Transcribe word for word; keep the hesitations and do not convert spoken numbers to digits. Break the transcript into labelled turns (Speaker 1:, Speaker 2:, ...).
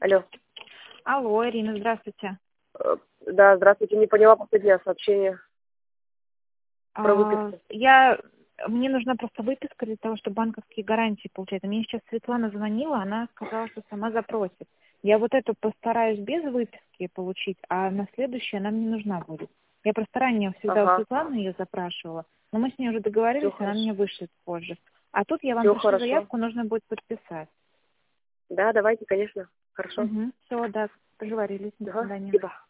Speaker 1: Алло.
Speaker 2: Алло, Ирина, здравствуйте.
Speaker 1: Э, Да, здравствуйте. Не поняла последнее сообщение про
Speaker 2: А,
Speaker 1: выписку.
Speaker 2: я, мне нужна просто выписка для того, чтобы банковские гарантии получать. А мне сейчас Светлана звонила, она сказала, что сама запросит. Я вот эту постараюсь без выписки получить, а на следующее она мне нужна будет. Я просто ранее всегда у
Speaker 1: Ага.
Speaker 2: Светланы ее запрашивала, но мы с ней уже
Speaker 1: Все
Speaker 2: договорились, она
Speaker 1: хорошо.
Speaker 2: мне вышлет позже. А тут я вам
Speaker 1: Все
Speaker 2: пришлю
Speaker 1: хорошо.
Speaker 2: заявку, нужно будет подписать.
Speaker 1: Да, давайте, конечно. Хорошо.
Speaker 2: Угу. Все, да, договорились. До
Speaker 1: Ага,
Speaker 2: свидания.
Speaker 1: спасибо.